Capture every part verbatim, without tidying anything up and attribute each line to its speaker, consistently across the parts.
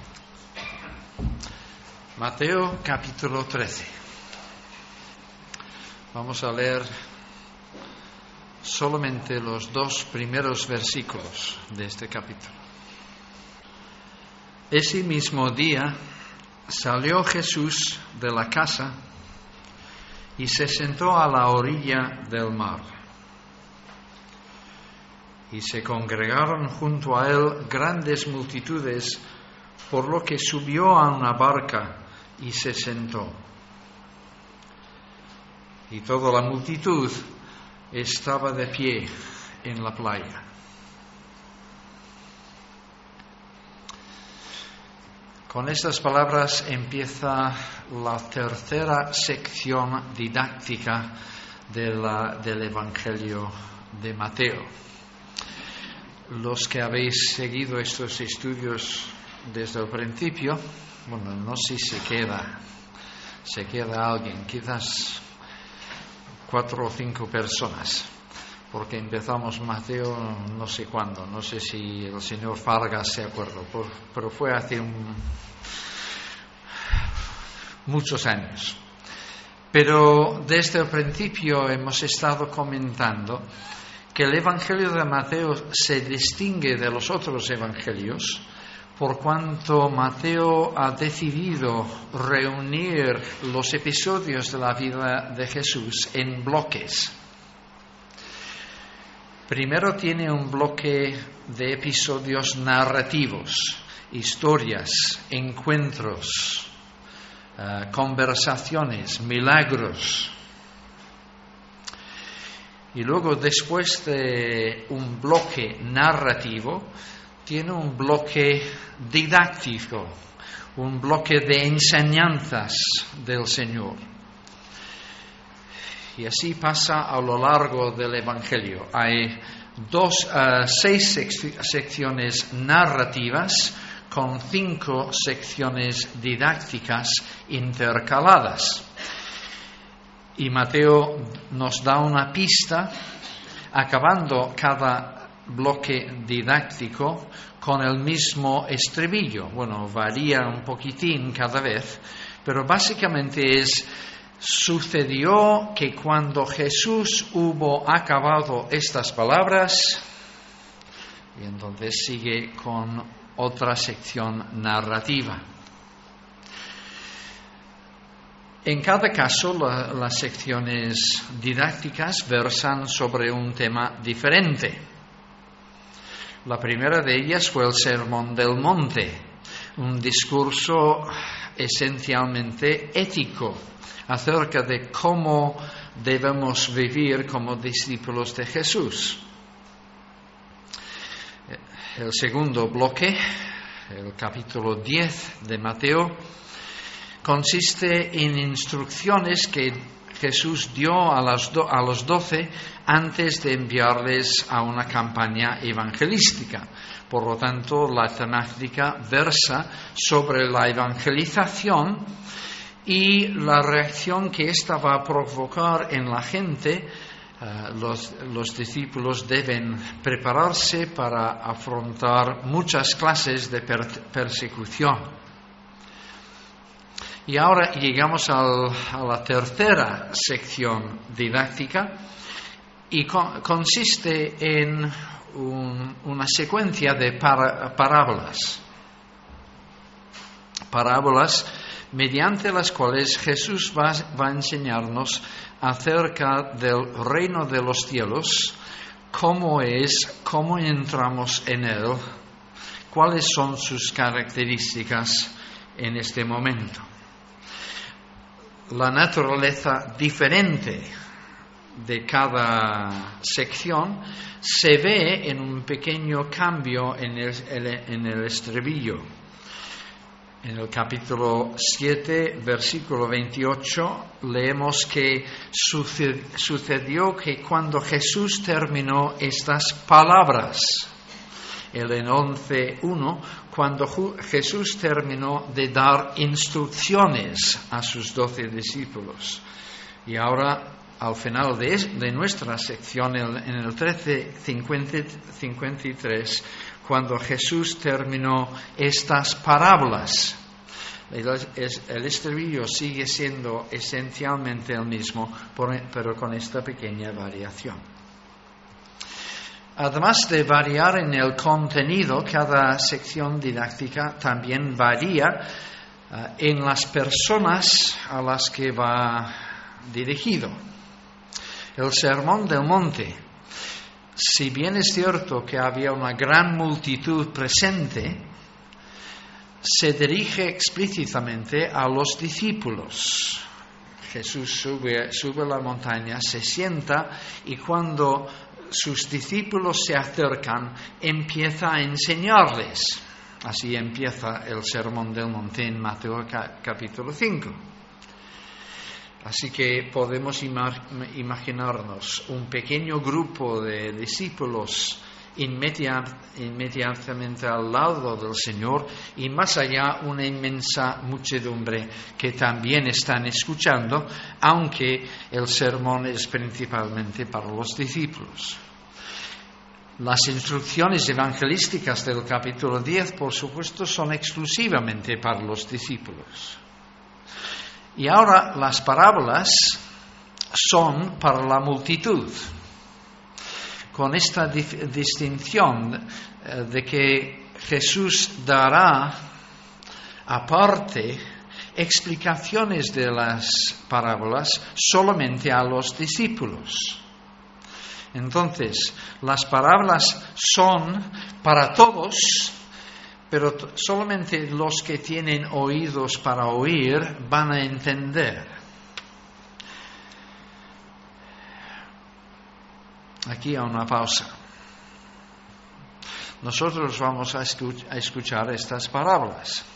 Speaker 1: Mateo capítulo trece. Vamos a leer solamente los dos primeros versículos de este capítulo. Ese mismo día salió Jesús de la casa y se sentó a la orilla del mar. Y se congregaron junto a él grandes multitudes, por lo que subió a una barca y se sentó. Y toda la multitud estaba de pie en la playa. Con estas palabras empieza la tercera sección didáctica de la, del Evangelio de Mateo. Los que habéis seguido estos estudios desde el principio, bueno, no sé si se queda, se queda alguien, quizás cuatro o cinco personas, porque empezamos Mateo no sé cuándo, no sé si el señor Fargas se acuerda, pero fue hace un, muchos años. Pero desde el principio hemos estado comentando que el Evangelio de Mateo se distingue de los otros evangelios por cuanto Mateo ha decidido reunir los episodios de la vida de Jesús en bloques. Primero tiene un bloque de episodios narrativos, historias, encuentros, uh, conversaciones, milagros. Y luego, después de un bloque narrativo, tiene un bloque didáctico, un bloque de enseñanzas del Señor. Y así pasa a lo largo del Evangelio. Hay dos, uh, seis sec- secciones narrativas con cinco secciones didácticas intercaladas. Y Mateo nos da una pista, acabando cada bloque didáctico con el mismo estribillo. Bueno, varía un poquitín cada vez, pero básicamente es: sucedió que cuando Jesús hubo acabado estas palabras, y entonces sigue con otra sección narrativa. En cada caso, la, las secciones didácticas versan sobre un tema diferente. La primera de ellas fue el Sermón del Monte, un discurso esencialmente ético acerca de cómo debemos vivir como discípulos de Jesús. El segundo bloque, el capítulo diez de Mateo, consiste en instrucciones que Jesús dio a, las do, a los doce antes de enviarles a una campaña evangelística. Por lo tanto, la temática versa sobre la evangelización y la reacción que ésta va a provocar en la gente. Uh, los, los discípulos deben prepararse para afrontar muchas clases de per, persecución. Y ahora llegamos al, a la tercera sección didáctica y con, consiste en un, una secuencia de para, parábolas. Parábolas mediante las cuales Jesús va, va a enseñarnos acerca del reino de los cielos, cómo es, cómo entramos en él, cuáles son sus características en este momento. La naturaleza diferente de cada sección se ve en un pequeño cambio en el, en el estribillo. En el capítulo siete, versículo veintiocho, leemos que sucedió que cuando Jesús terminó estas palabras, el en once uno, cuando Jesús terminó de dar instrucciones a sus doce discípulos. Y ahora, al final de, de nuestra sección, en el trece cincuenta y tres, cuando Jesús terminó estas parábolas. El, el estribillo sigue siendo esencialmente el mismo, pero con esta pequeña variación. Además de variar en el contenido, cada sección didáctica también varía uh, en las personas a las que va dirigido. El Sermón del Monte, si bien es cierto que había una gran multitud presente, se dirige explícitamente a los discípulos. Jesús sube, sube a la montaña, se sienta y cuando sus discípulos se acercan, empieza a enseñarles. Así empieza el Sermón del Monte en Mateo capítulo cinco. Así que podemos ima- imaginarnos un pequeño grupo de discípulos inmediat- inmediatamente al lado del Señor y más allá una inmensa muchedumbre que también están escuchando, aunque el sermón es principalmente para los discípulos. Las instrucciones evangelísticas del capítulo diez, por supuesto, son exclusivamente para los discípulos. Y ahora las parábolas son para la multitud, con esta dif- distinción eh, de que Jesús dará aparte explicaciones de las parábolas solamente a los discípulos. Entonces, las parábolas son para todos, pero t- solamente los que tienen oídos para oír van a entender. Aquí hay una pausa. Nosotros vamos a, escuch- a escuchar estas parábolas.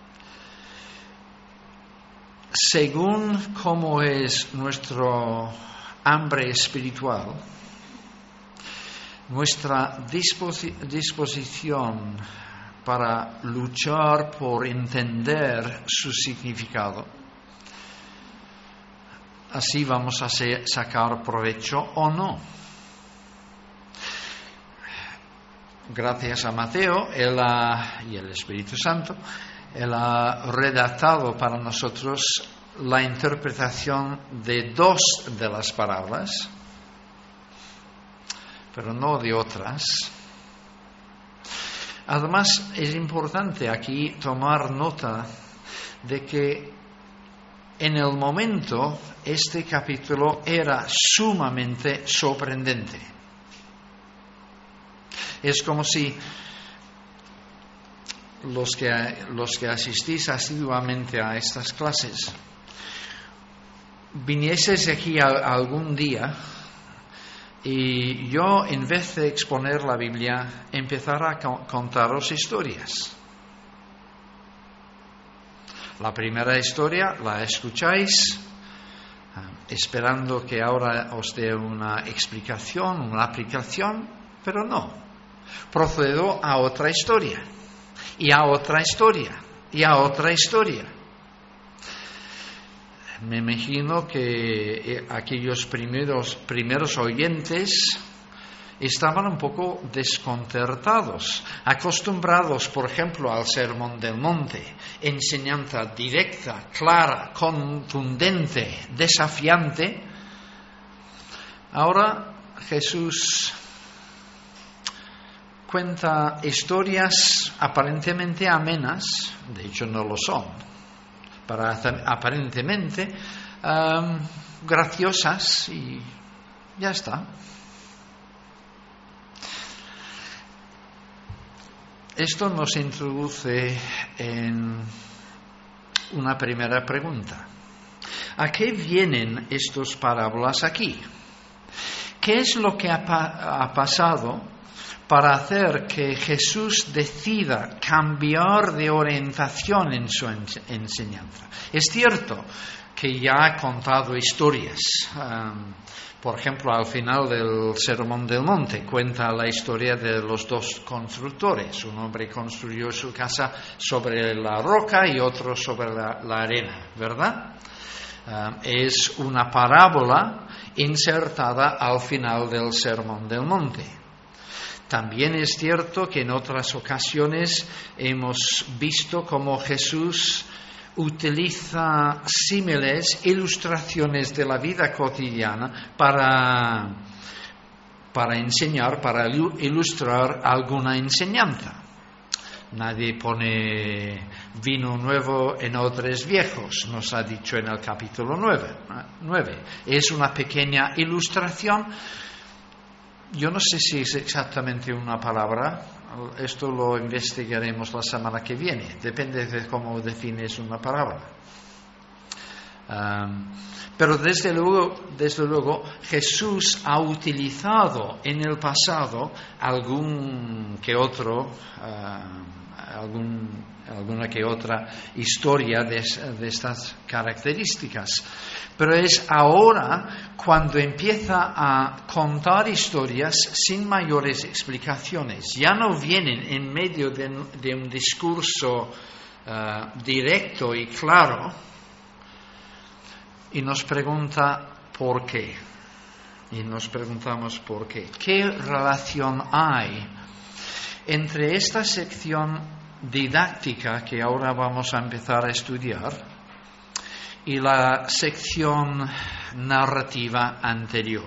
Speaker 1: Según cómo es nuestro hambre espiritual, nuestra disposi- disposición para luchar por entender su significado, así vamos a se- sacar provecho o no. Gracias a Mateo él ha, y el Espíritu Santo, él ha redactado para nosotros la interpretación de dos de las parábolas, pero no de otras. Además, es importante aquí tomar nota de que en el momento este capítulo era sumamente sorprendente. Es como si los que, los que asistís asiduamente a estas clases vinieses aquí a, a algún día y yo, en vez de exponer la Biblia, empezara a co- contaros historias. La primera historia la escucháis, eh, esperando que ahora os dé una explicación, una aplicación, pero no. Procedo a otra historia, y a otra historia, y a otra historia. Me imagino que aquellos primeros, primeros oyentes estaban un poco desconcertados, acostumbrados, por ejemplo, al Sermón del Monte, enseñanza directa, clara, contundente, desafiante. Ahora Jesús cuenta historias aparentemente amenas, de hecho no lo son, para aparentemente um, graciosas y ya está. Esto nos introduce en una primera pregunta. ¿A qué vienen estas parábolas aquí? ¿Qué es lo que ha, pa- ha pasado para hacer que Jesús decida cambiar de orientación en su enseñanza? Es cierto que ya ha contado historias. Um, por ejemplo, al final del Sermón del Monte cuenta la historia de los dos constructores. Un hombre construyó su casa sobre la roca y otro sobre la, la arena, ¿verdad? Um, es una parábola insertada al final del Sermón del Monte. También es cierto que en otras ocasiones hemos visto cómo Jesús utiliza símiles, ilustraciones de la vida cotidiana para, para enseñar, para ilustrar alguna enseñanza. Nadie pone vino nuevo en odres viejos, nos ha dicho en el capítulo nueve. Es una pequeña ilustración. Yo no sé si es exactamente una palabra, esto lo investigaremos la semana que viene, depende de cómo defines una palabra. Um, pero desde luego, desde luego Jesús ha utilizado en el pasado algún que otro, uh, algún, alguna que otra historia de, de estas características. Pero es ahora cuando empieza a contar historias sin mayores explicaciones. Ya no vienen en medio de, de un discurso uh, directo y claro y nos pregunta por qué. Y nos preguntamos por qué. ¿Qué relación hay entre esta sección didáctica que ahora vamos a empezar a estudiar y la sección narrativa anterior?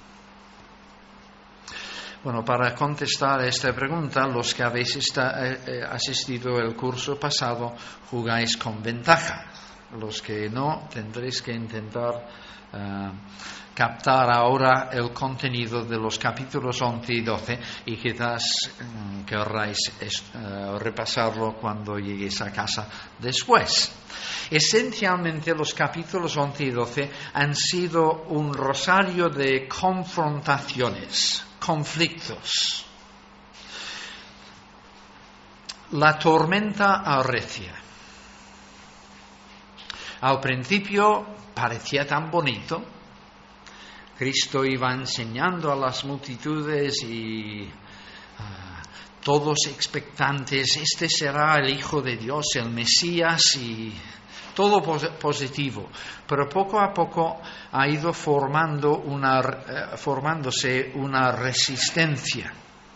Speaker 1: Bueno, para contestar a esta pregunta, los que habéis esta, eh, asistido al curso pasado jugáis con ventaja. Los que no, tendréis que intentar uh, captar ahora el contenido de los capítulos once y doce y quizás um, querráis uh, repasarlo cuando lleguéis a casa después. Esencialmente los capítulos once y doce han sido un rosario de confrontaciones, conflictos. La tormenta arrecia. Al principio parecía tan bonito. Cristo iba enseñando a las multitudes y uh, todos expectantes, este será el Hijo de Dios, el Mesías, y todo pos- positivo. Pero poco a poco ha ido formando una, uh, formándose una resistencia.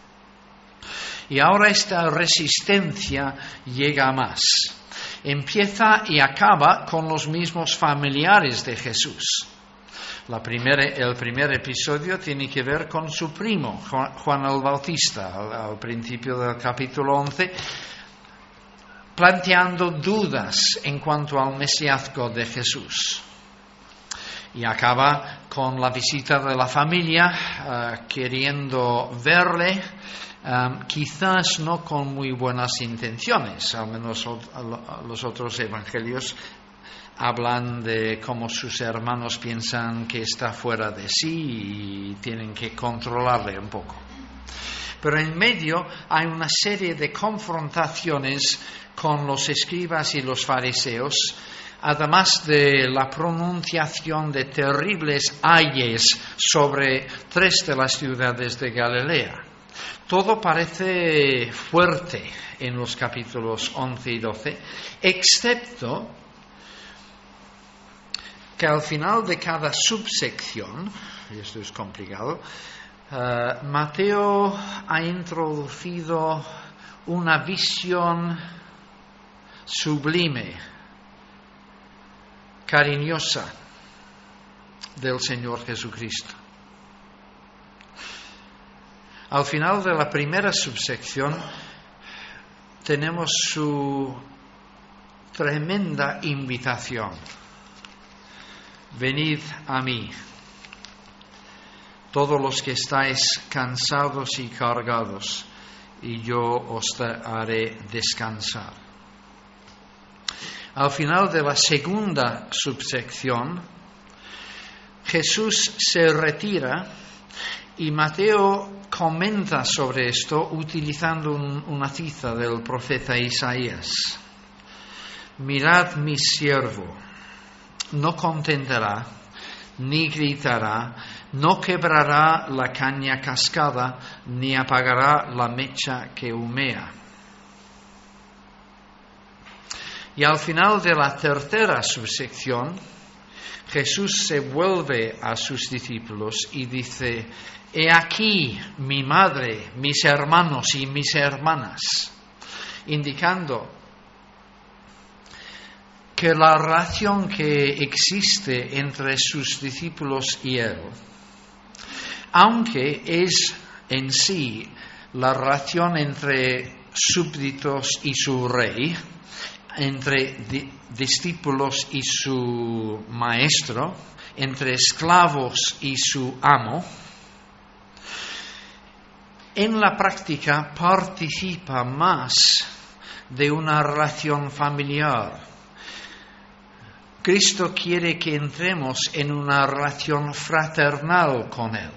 Speaker 1: Y ahora esta resistencia llega a más. Empieza y acaba con los mismos familiares de Jesús. La primera, el primer episodio tiene que ver con su primo, Juan, Juan el Bautista, al, al principio del capítulo once, planteando dudas en cuanto al mesiazgo de Jesús. Y acaba con la visita de la familia, uh, queriendo verle, Um, quizás no con muy buenas intenciones. Al menos los otros evangelios hablan de cómo sus hermanos piensan que está fuera de sí y tienen que controlarle un poco. Pero en medio hay una serie de confrontaciones con los escribas y los fariseos, además de la pronunciación de terribles ayes sobre tres de las ciudades de Galilea. Todo parece fuerte en los capítulos once y doce, excepto que al final de cada subsección, y esto es complicado, uh, Mateo ha introducido una visión sublime, cariñosa del Señor Jesucristo. Al final de la primera subsección tenemos su tremenda invitación. Venid a mí, todos los que estáis cansados y cargados, y yo os haré descansar. Al final de la segunda subsección, Jesús se retira y Mateo comenta sobre esto utilizando un, una cita del profeta Isaías. Mirad mi siervo, no contentará, ni gritará, no quebrará la caña cascada, ni apagará la mecha que humea. Y al final de la tercera subsección, Jesús se vuelve a sus discípulos y dice: he aquí mi madre, mis hermanos y mis hermanas, indicando que la relación que existe entre sus discípulos y él, aunque es en sí la relación entre súbditos y su rey, entre di- discípulos y su maestro, entre esclavos y su amo, en la práctica participa más de una relación familiar. Cristo quiere que entremos en una relación fraternal con Él.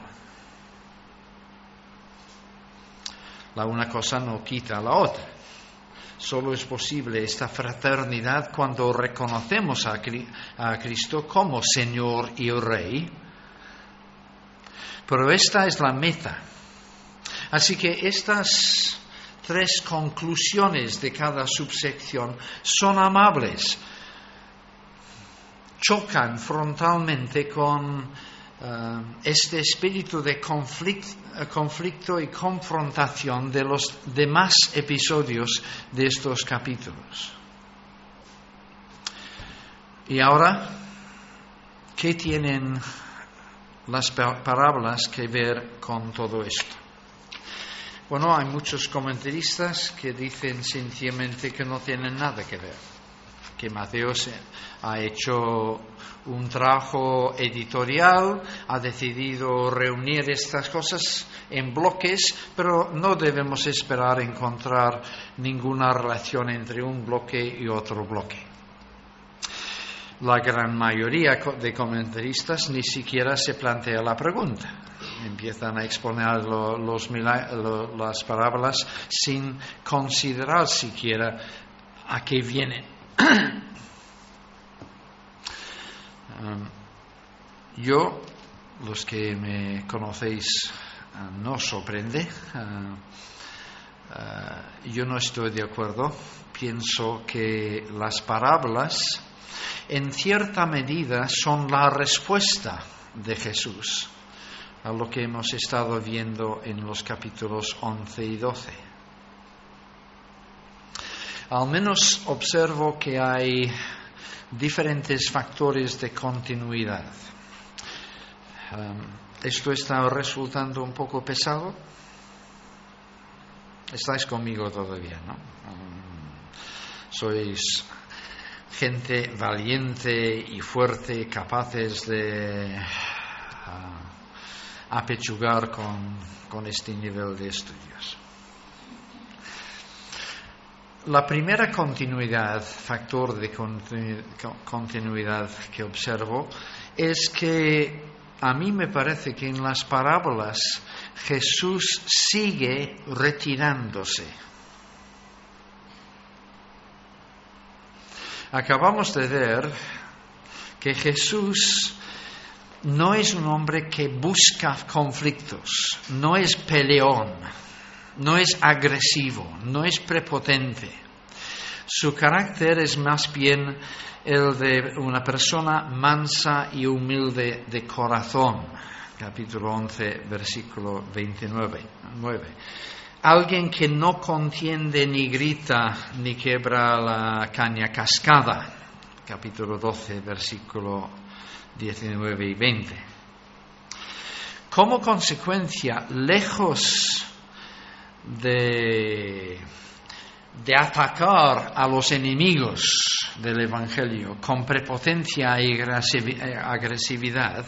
Speaker 1: La una cosa no quita la otra. Solo es posible esta fraternidad cuando reconocemos a Cristo como Señor y Rey. Pero esta es la meta. Así que estas tres conclusiones de cada subsección son amables. Chocan frontalmente con uh, este espíritu de conflicto, conflicto y confrontación de los demás episodios de estos capítulos. Y ahora, ¿qué tienen las parábolas que ver con todo esto? Bueno, hay muchos comentaristas que dicen sencillamente que no tienen nada que ver, que Mateo se ha hecho un trabajo editorial, ha decidido reunir estas cosas en bloques, pero no debemos esperar encontrar ninguna relación entre un bloque y otro bloque. La gran mayoría de comentaristas ni siquiera se plantea la pregunta. Empiezan a exponer lo, los, lo, las parábolas sin considerar siquiera a qué vienen. um, yo, los que me conocéis, uh, no sorprende. Uh, uh, yo no estoy de acuerdo. Pienso que las parábolas, en cierta medida, son la respuesta de Jesús a lo que hemos estado viendo en los capítulos once y doce. Al menos observo que hay diferentes factores de continuidad. Um, ¿Esto está resultando un poco pesado? Estáis conmigo todavía, ¿no? Um, sois gente valiente y fuerte, capaces de uh, apechugar con, con este nivel de estudios. La primera continuidad, factor de continuidad que observo, es que a mí me parece que en las parábolas Jesús sigue retirándose. Acabamos de ver que Jesús no es un hombre que busca conflictos, no es peleón, no es agresivo, no es prepotente. Su carácter es más bien el de una persona mansa y humilde de corazón. Capítulo once, versículo veintinueve. Alguien que no contiende ni grita ni quebra la caña cascada. Capítulo doce, versículo diecinueve y veinte. Como consecuencia, lejos de, de atacar a los enemigos del Evangelio con prepotencia y agresividad,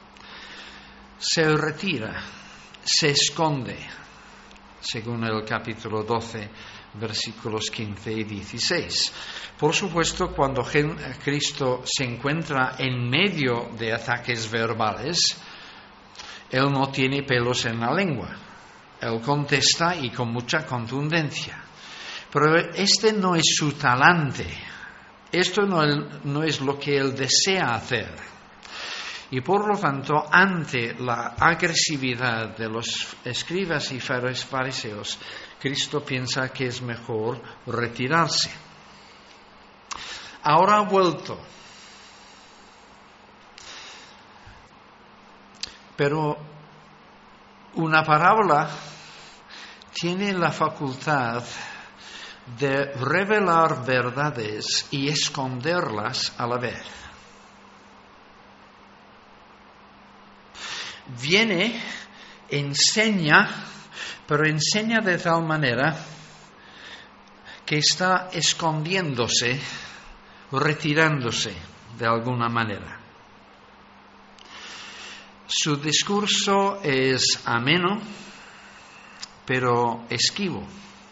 Speaker 1: se retira, se esconde, según el capítulo doce, versículos quince y dieciséis. Por supuesto, cuando Cristo se encuentra en medio de ataques verbales, Él no tiene pelos en la lengua. Él contesta y con mucha contundencia. Pero este no es su talante. Esto no, no es lo que Él desea hacer. Y por lo tanto, ante la agresividad de los escribas y fariseos, Cristo piensa que es mejor retirarse. Ahora ha vuelto. Pero una parábola tiene la facultad de revelar verdades y esconderlas a la vez. Viene, enseña, pero enseña de tal manera que está escondiéndose, retirándose de alguna manera. Su discurso es ameno, pero esquivo.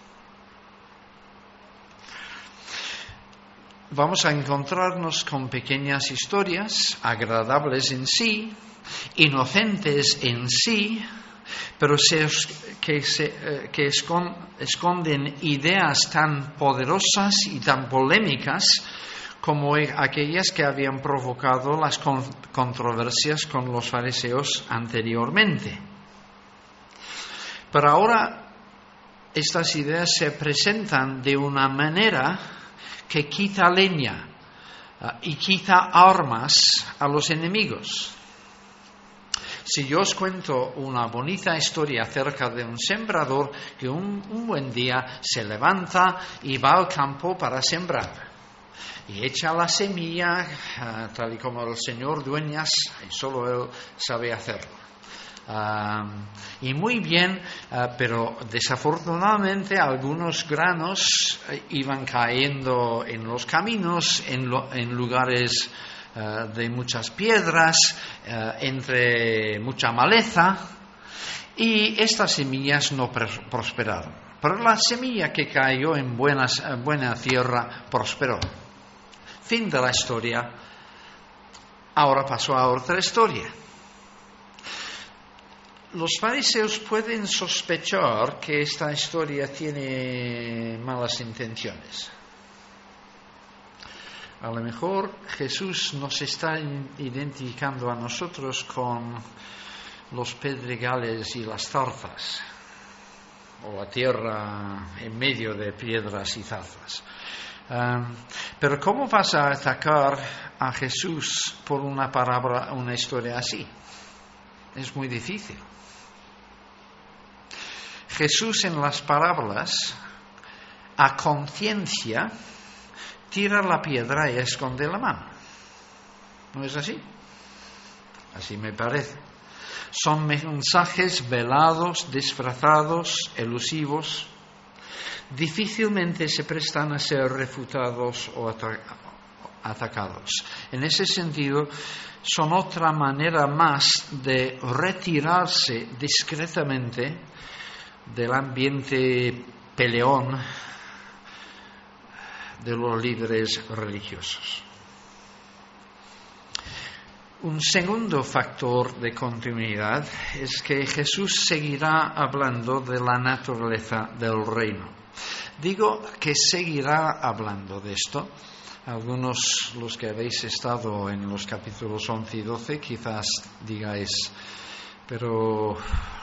Speaker 1: Vamos a encontrarnos con pequeñas historias, agradables en sí, inocentes en sí, pero se, que, se, que esconden ideas tan poderosas y tan polémicas como aquellas que habían provocado las controversias con los fariseos anteriormente. Pero ahora estas ideas se presentan de una manera que quita leña uh, y quita armas a los enemigos. Si yo os cuento una bonita historia acerca de un sembrador que un, un buen día se levanta y va al campo para sembrar y echa la semilla uh, tal y como el señor Dueñas, y solo él sabe hacerlo. Uh, y muy bien, uh, pero desafortunadamente algunos granos uh, iban cayendo en los caminos, en, lo, en lugares uh, de muchas piedras, uh, entre mucha maleza, y estas semillas no pr- prosperaron. Pero la semilla que cayó en buenas, uh, buena tierra prosperó. Fin de la historia. Ahora pasó a otra historia. Los fariseos pueden sospechar que esta historia tiene malas intenciones. A lo mejor Jesús nos está identificando a nosotros con los pedregales y las zarzas, o la tierra en medio de piedras y zarzas. Um, pero ¿cómo vas a atacar a Jesús por una parábola, una historia así? Es muy difícil. Jesús en las parábolas, a conciencia, tira la piedra y esconde la mano. ¿No es así? Así me parece. Son mensajes velados, disfrazados, elusivos. Difícilmente se prestan a ser refutados o atacados. En ese sentido, son otra manera más de retirarse discretamente del ambiente peleón de los líderes religiosos. Un segundo factor de continuidad es que Jesús seguirá hablando de la naturaleza del reino. Digo que seguirá hablando de esto. Algunos, los que habéis estado en los capítulos once y doce, quizás digáis, pero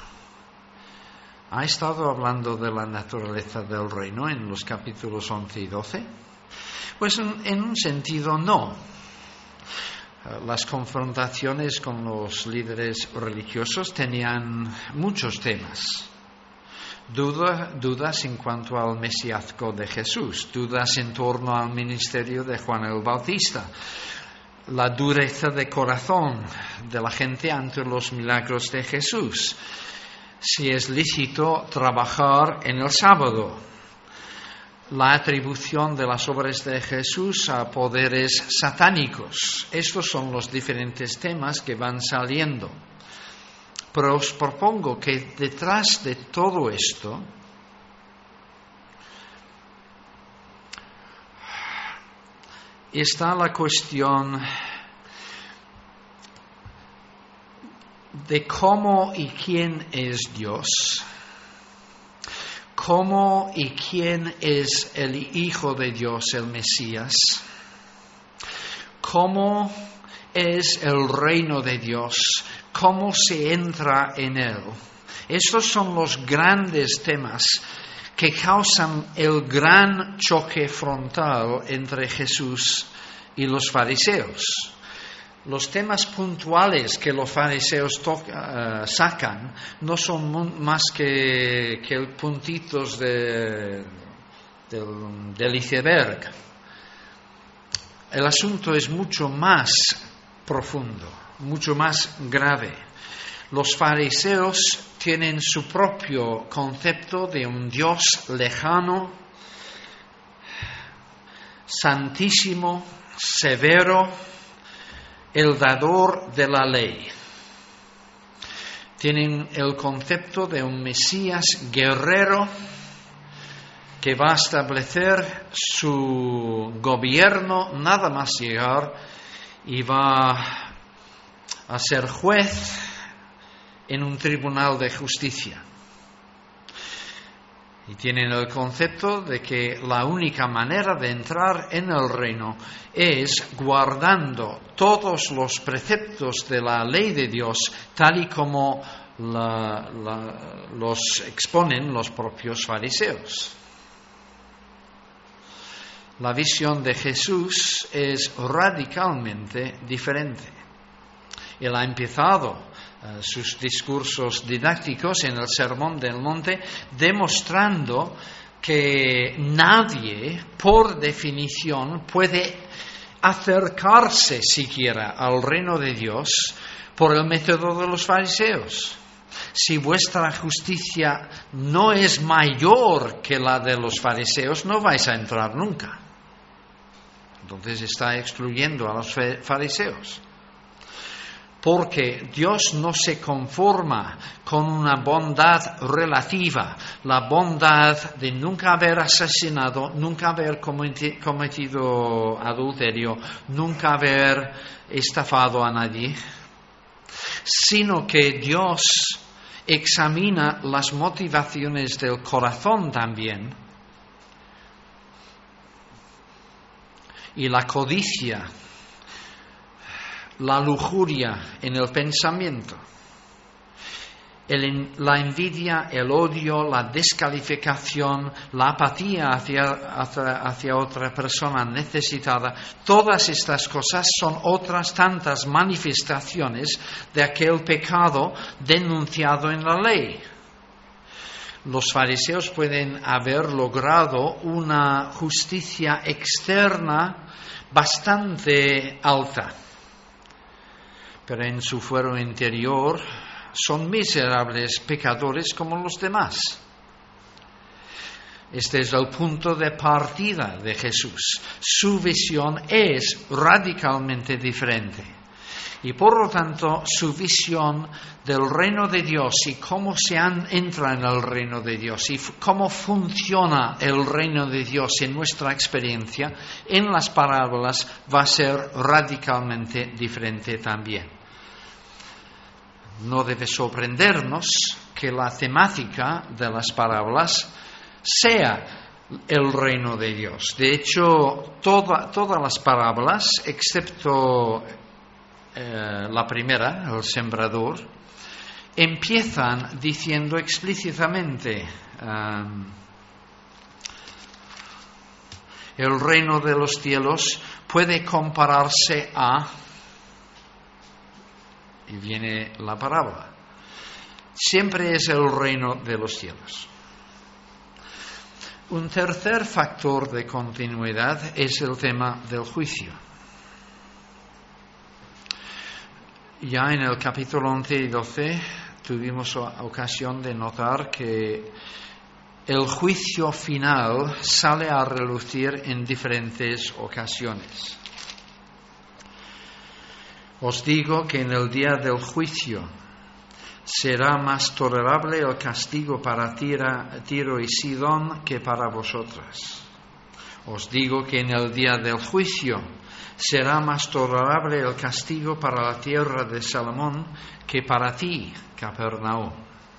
Speaker 1: ¿ha estado hablando de la naturaleza del reino en los capítulos once y doce? Pues en, en un sentido no. Las confrontaciones con los líderes religiosos tenían muchos temas. Duda, dudas en cuanto al mesiazgo de Jesús, dudas en torno al ministerio de Juan el Bautista, la dureza de corazón de la gente ante los milagros de Jesús, si es lícito trabajar en el sábado, la atribución de las obras de Jesús a poderes satánicos. Estos son los diferentes temas que van saliendo. Pero os propongo que detrás de todo esto está la cuestión de cómo y quién es Dios, cómo y quién es el Hijo de Dios, el Mesías, cómo es el reino de Dios, cómo se entra en él. Estos son los grandes temas que causan el gran choque frontal entre Jesús y los fariseos. los temas puntuales que los fariseos toca, uh, sacan no son más que, que puntitos de, del, del iceberg. El asunto es mucho más profundo, mucho más grave. Los fariseos tienen su propio concepto de un Dios lejano, santísimo, severo, el dador de la ley. Tienen el concepto de un Mesías guerrero que va a establecer su gobierno nada más llegar y va a ser juez en un tribunal de justicia. Y tienen el concepto de que la única manera de entrar en el reino es guardando todos los preceptos de la ley de Dios tal y como la, la, los exponen los propios fariseos. La visión de Jesús es radicalmente diferente. Él ha empezado Uh, sus discursos didácticos en el Sermón del Monte, demostrando que nadie, por definición, puede acercarse siquiera al reino de Dios por el método de los fariseos. Si vuestra justicia no es mayor que la de los fariseos, no vais a entrar nunca. Entonces está excluyendo a los fariseos. Porque Dios no se conforma con una bondad relativa, la bondad de nunca haber asesinado, nunca haber cometido adulterio, nunca haber estafado a nadie, sino que Dios examina las motivaciones del corazón también, y la codicia, la lujuria en el pensamiento, el, la envidia, el odio, la descalificación, la apatía hacia, hacia, hacia otra persona necesitada, todas estas cosas son otras tantas manifestaciones de aquel pecado denunciado en la ley. Los fariseos pueden haber logrado una justicia externa bastante alta, pero en su fuero interior son miserables pecadores como los demás. Este es el punto de partida de Jesús. Su visión es radicalmente diferente. Y por lo tanto, su visión del reino de Dios y cómo se entra en el reino de Dios y cómo funciona el reino de Dios en nuestra experiencia, en las parábolas va a ser radicalmente diferente también. No debe sorprendernos que la temática de las parábolas sea el reino de Dios. De hecho, toda, todas las parábolas, excepto eh, la primera, el sembrador, empiezan diciendo explícitamente um, el reino de los cielos puede compararse a... Y viene la parábola. Siempre es el reino de los cielos. Un tercer factor de continuidad es el tema del juicio. Ya en el capítulo once y doce tuvimos ocasión de notar que el juicio final sale a relucir en diferentes ocasiones. Os digo que en el día del juicio será más tolerable el castigo para Tiro y Sidón que para vosotras. Os digo que en el día del juicio será más tolerable el castigo para la tierra de Salomón que para ti, Capernaum.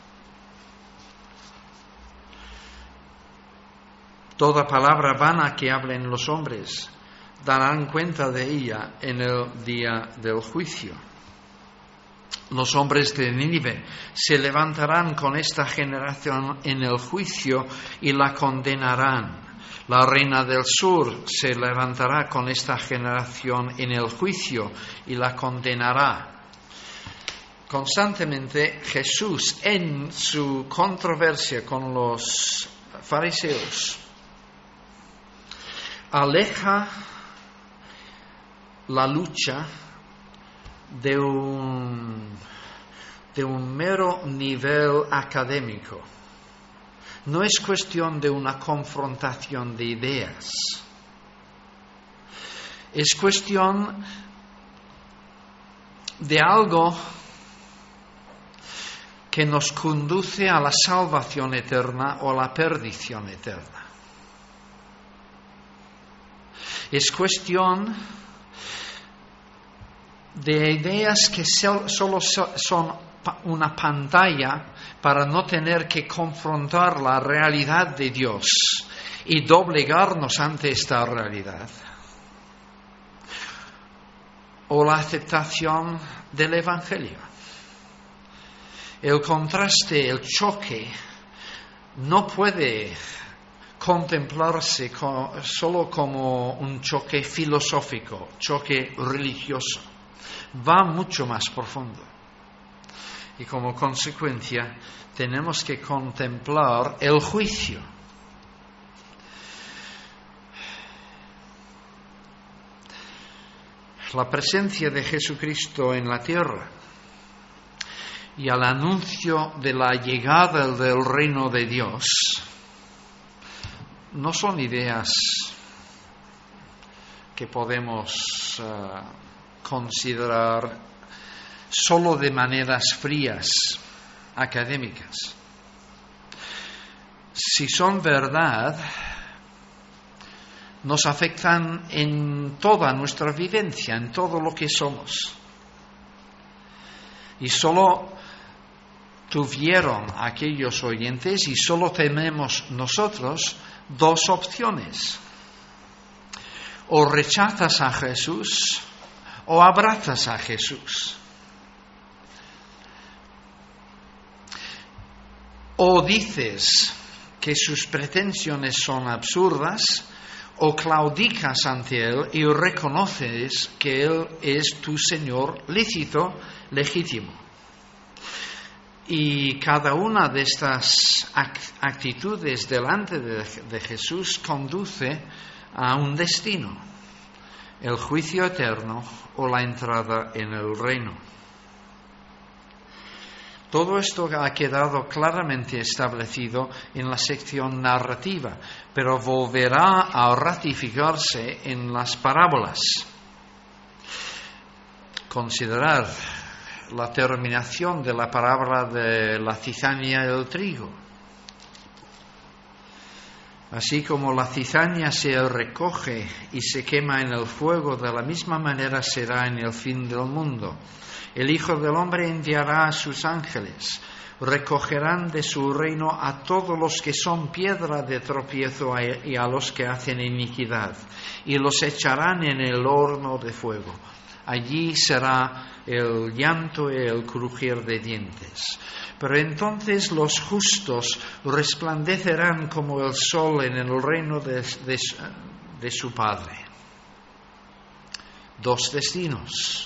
Speaker 1: Toda palabra vana que hablen los hombres darán cuenta de ella en el día del juicio. Los hombres de Nínive se levantarán con esta generación en el juicio y la condenarán. La reina del sur se levantará con esta generación en el juicio y la condenará. Constantemente Jesús, en su controversia con los fariseos, aleja la lucha de un, de un mero nivel académico. No es cuestión de una confrontación de ideas. Es cuestión de algo que nos conduce a la salvación eterna o a la perdición eterna. Es cuestión de ideas que solo son una pantalla para no tener que confrontar la realidad de Dios y doblegarnos ante esta realidad. O la aceptación del Evangelio. El contraste, el choque, no puede contemplarse solo como un choque filosófico, choque religioso. Va mucho más profundo. Y como consecuencia tenemos que contemplar el juicio. La presencia de Jesucristo en la tierra y al anuncio de la llegada del reino de Dios no son ideas que podemos uh, considerar solo de maneras frías, académicas. Si son verdad, nos afectan en toda nuestra vivencia, en todo lo que somos. Y solo tuvieron aquellos oyentes, y solo tenemos nosotros, dos opciones. O rechazas a Jesús o abrazas a Jesús. O dices que sus pretensiones son absurdas, o claudicas ante Él y reconoces que Él es tu Señor lícito, legítimo. Y cada una de estas actitudes delante de, de Jesús conduce a un destino, el juicio eterno o la entrada en el reino. Todo esto ha quedado claramente establecido en la sección narrativa, pero volverá a ratificarse en las parábolas. Considerad la terminación de la parábola de la cizaña y el trigo. Así como la cizaña se recoge y se quema en el fuego, de la misma manera será en el fin del mundo. El Hijo del Hombre enviará a sus ángeles, recogerán de su reino a todos los que son piedra de tropiezo y a los que hacen iniquidad, y los echarán en el horno de fuego. Allí será el llanto y el crujir de dientes. Pero entonces los justos resplandecerán como el sol en el reino de, de, de su Padre. Dos destinos.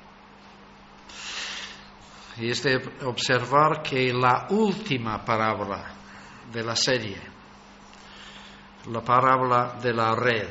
Speaker 1: Y es de observar que la última parábola de la serie, la parábola de la red,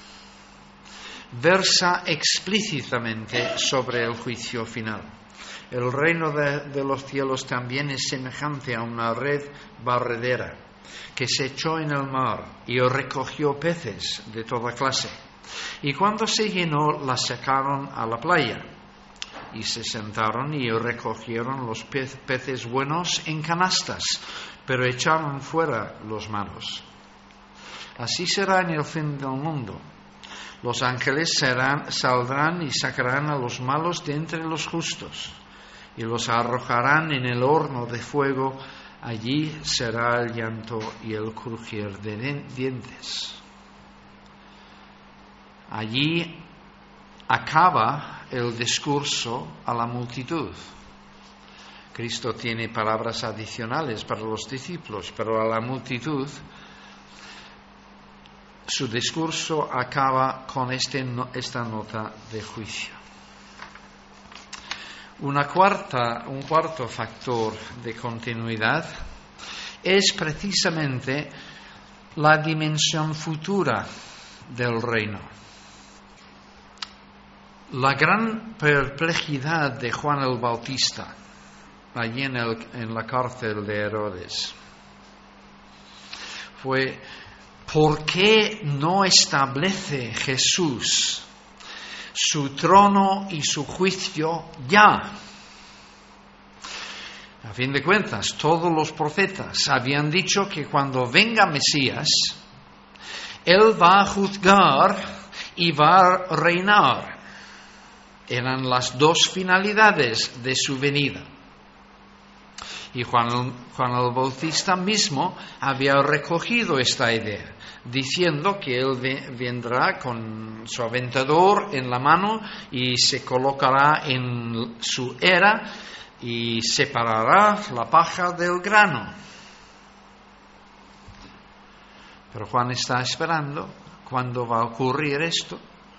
Speaker 1: versa explícitamente sobre el juicio final. El reino de, de los cielos también es semejante a una red barredera que se echó en el mar y recogió peces de toda clase. Y cuando se llenó, la sacaron a la playa. Y se sentaron y recogieron los peces buenos en canastas, pero echaron fuera los malos. Así será en el fin del mundo. Los ángeles serán, saldrán y sacarán a los malos de entre los justos, y los arrojarán en el horno de fuego. Allí será el llanto y el crujir de dientes. Allí acaba el discurso a la multitud. Cristo tiene palabras adicionales para los discípulos, pero a la multitud su discurso acaba con este, esta nota de juicio. Una cuarta, un cuarto factor de continuidad es precisamente la dimensión futura del reino. La gran perplejidad de Juan el Bautista allí en, el, en la cárcel de Herodes fue: ¿por qué no establece Jesús su trono y su juicio ya? A fin de cuentas, todos los profetas habían dicho que cuando venga Mesías, Él va a juzgar y va a reinar. Eran las dos finalidades de su venida. Y Juan, Juan el Bautista mismo había recogido esta idea, diciendo que Él vendrá con su aventador en la mano y se colocará en su era y separará la paja del grano. Pero Juan está esperando cuándo va a ocurrir esto.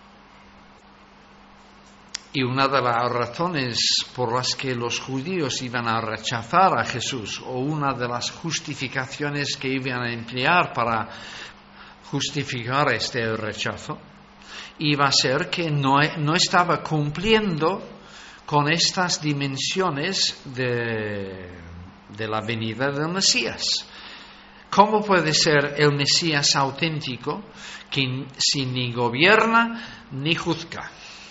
Speaker 1: Y una de las razones por las que los judíos iban a rechazar a Jesús, o una de las justificaciones que iban a emplear para justificar este rechazo, iba a ser que no, no estaba cumpliendo con estas dimensiones de, de la venida del Mesías. ¿Cómo puede ser el Mesías auténtico que si ni gobierna ni juzga?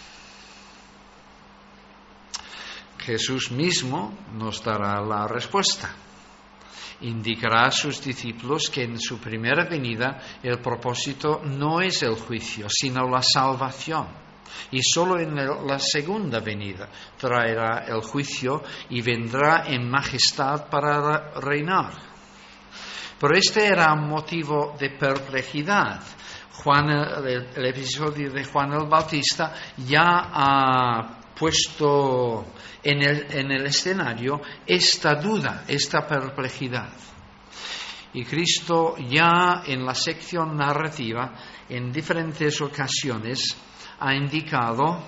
Speaker 1: Jesús mismo nos dará la respuesta. Indicará a sus discípulos que en su primera venida el propósito no es el juicio, sino la salvación. Y solo en la segunda venida traerá el juicio y vendrá en majestad para reinar. Pero este era un motivo de perplejidad. Juan, el, el episodio de Juan el Bautista ya ha puesto en el, en el escenario esta duda, esta perplejidad. Y Cristo ya en la sección narrativa, en diferentes ocasiones, ha indicado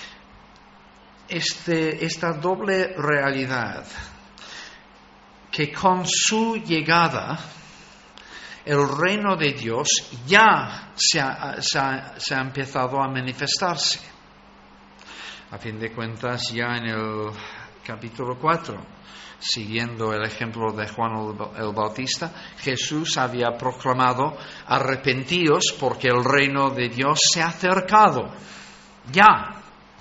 Speaker 1: este, esta doble realidad, que con su llegada el reino de Dios ya se ha, se ha, se ha empezado a manifestarse. A fin de cuentas, ya en el capítulo cuatro, siguiendo el ejemplo de Juan el Bautista, Jesús había proclamado: arrepentíos porque el reino de Dios se ha acercado, ya.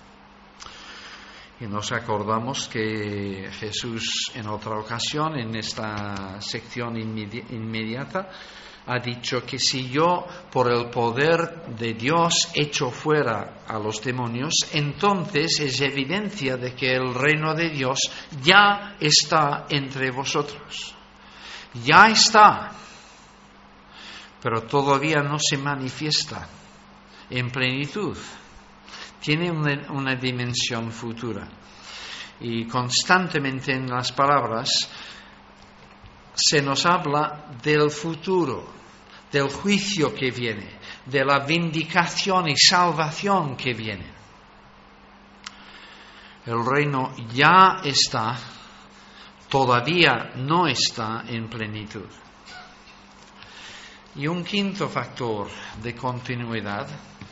Speaker 1: Y nos acordamos que Jesús en otra ocasión, en esta sección inmedi- inmediata, ha dicho que si yo por el poder de Dios echo fuera a los demonios, entonces es evidencia de que el reino de Dios ya está entre vosotros. Ya está, pero todavía no se manifiesta en plenitud. Tiene una, una dimensión futura. Y constantemente en las palabras se nos habla del futuro, del juicio que viene, de la vindicación y salvación que viene. El reino ya está, todavía no está en plenitud. Y un quinto factor de continuidad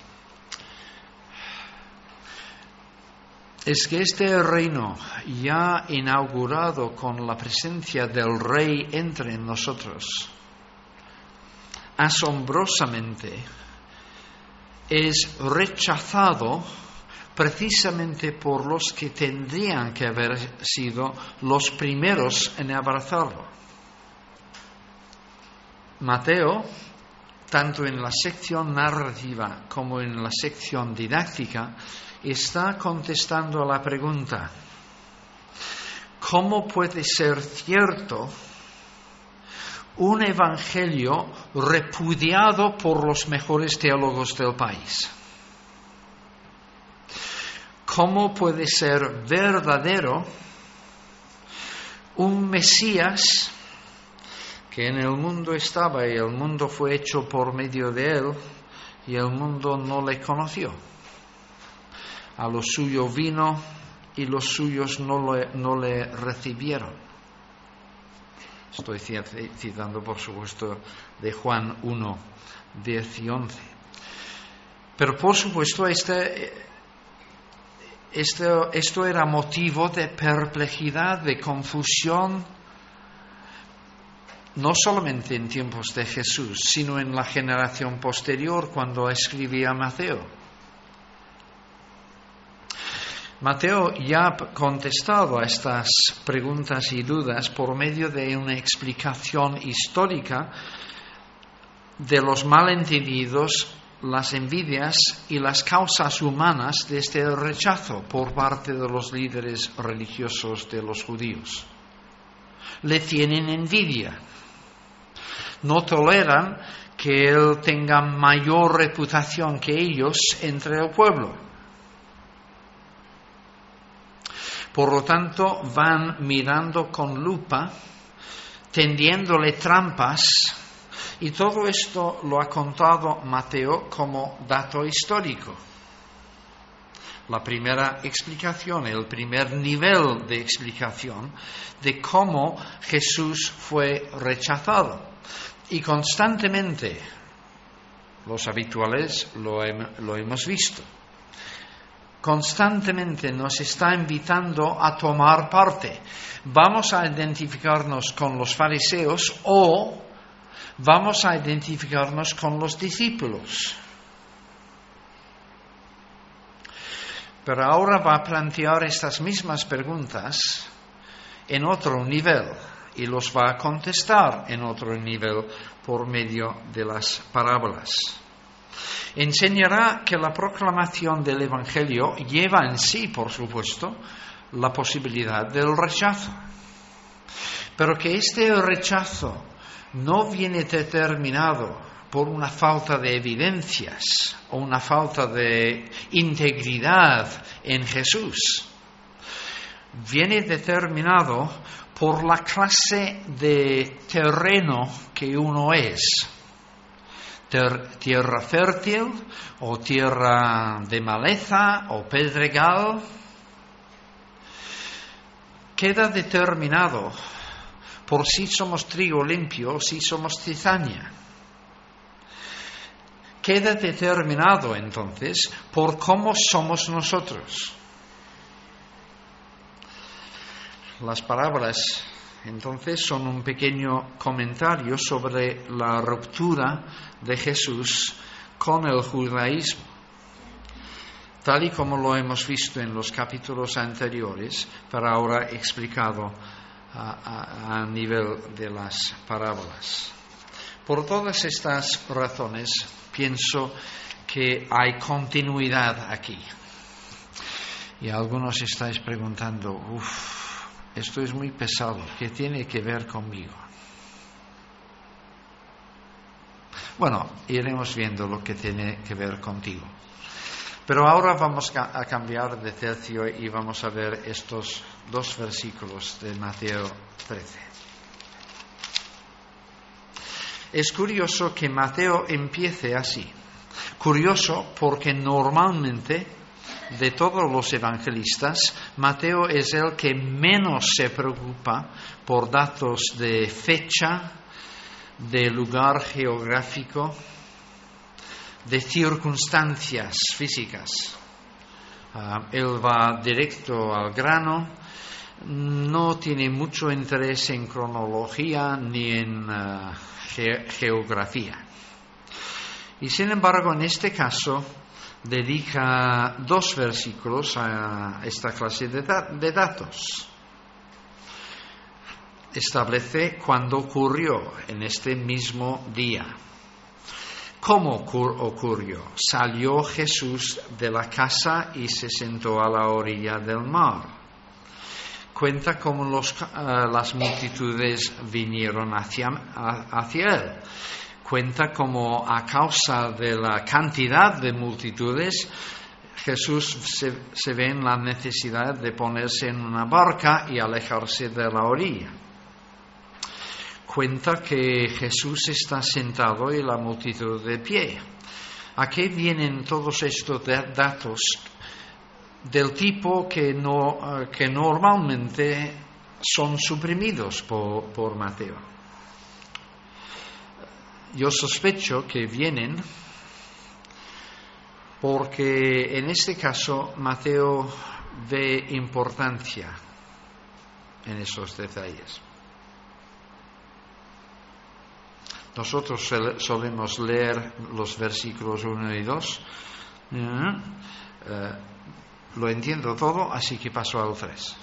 Speaker 1: es que este reino, ya inaugurado con la presencia del Rey entre nosotros, asombrosamente es rechazado precisamente por los que tendrían que haber sido los primeros en abrazarlo. Mateo, tanto en la sección narrativa como en la sección didáctica, está contestando a la pregunta: ¿cómo puede ser cierto un evangelio repudiado por los mejores teólogos del país? ¿Cómo puede ser verdadero un Mesías que en el mundo estaba y el mundo fue hecho por medio de él, y el mundo no le conoció. A lo suyo vino y los suyos no le, no le recibieron. Estoy citando, por supuesto, de Juan uno, diez y once. Pero, por supuesto, este, este, esto era motivo de perplejidad, de confusión, no solamente en tiempos de Jesús, sino en la generación posterior, cuando escribía Mateo. Mateo ya ha contestado a estas preguntas y dudas por medio de una explicación histórica de los malentendidos, las envidias y las causas humanas de este rechazo por parte de los líderes religiosos de los judíos. Le tienen envidia. No toleran que él tenga mayor reputación que ellos entre el pueblo. Por lo tanto, van mirando con lupa, tendiéndole trampas, y todo esto lo ha contado Mateo como dato histórico. La primera explicación, el primer nivel de explicación de cómo Jesús fue rechazado. Y constantemente, los habituales lo, hem- lo hemos visto, constantemente nos está invitando a tomar parte. Vamos a identificarnos con los fariseos o vamos a identificarnos con los discípulos. Pero ahora va a plantear estas mismas preguntas en otro nivel y los va a contestar en otro nivel por medio de las parábolas. Enseñará que la proclamación del Evangelio lleva en sí, por supuesto, la posibilidad del rechazo, pero que este rechazo no viene determinado por una falta de evidencias o una falta de integridad en Jesús. Viene determinado por la clase de terreno que uno es. Ter- tierra fértil o tierra de maleza o pedregal. Queda determinado por si somos trigo limpio o si somos cizaña. Queda determinado entonces por cómo somos nosotros. Las parábolas entonces son un pequeño comentario sobre la ruptura de Jesús con el judaísmo, tal y como lo hemos visto en los capítulos anteriores, pero ahora explicado a, a, a nivel de las parábolas. Por todas estas razones, pienso que hay continuidad aquí. Y algunos estáis preguntando, uff, esto es muy pesado, ¿qué tiene que ver conmigo? Bueno, iremos viendo lo que tiene que ver contigo. Pero ahora vamos a cambiar de tercio y vamos a ver estos dos versículos de Mateo trece. Es curioso que Mateo empiece así. Curioso porque normalmente, de todos los evangelistas, Mateo es el que menos se preocupa por datos de fecha, de lugar geográfico, de circunstancias físicas. Uh, él va directo al grano, no tiene mucho interés en cronología ni en uh, ge- geografía. Y sin embargo, en este caso, dedica dos versículos a esta clase de, da- de datos. Establece cuándo ocurrió en este mismo día. ¿Cómo ocurrió? Salió Jesús de la casa y se sentó a la orilla del mar. Cuenta cómo los, uh, las multitudes vinieron hacia, hacia él. Cuenta cómo a causa de la cantidad de multitudes, Jesús se, se ve en la necesidad de ponerse en una barca y alejarse de la orilla. cuenta que Jesús está sentado y la multitud de pie. ¿A qué vienen todos estos datos del tipo que, no, que normalmente son suprimidos por, por Mateo? Yo sospecho que vienen porque en este caso Mateo ve importancia en esos detalles. Nosotros solemos leer los versículos uno y dos. Uh, lo entiendo todo, así que paso al tres.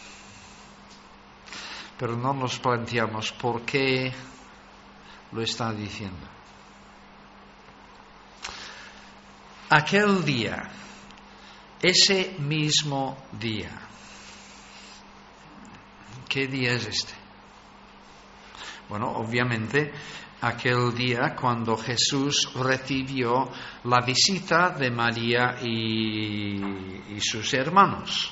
Speaker 1: Pero no nos planteamos por qué lo está diciendo. Aquel día, ese mismo día. ¿Qué día es este? Bueno, obviamente aquel día cuando Jesús recibió la visita de María y, y sus hermanos.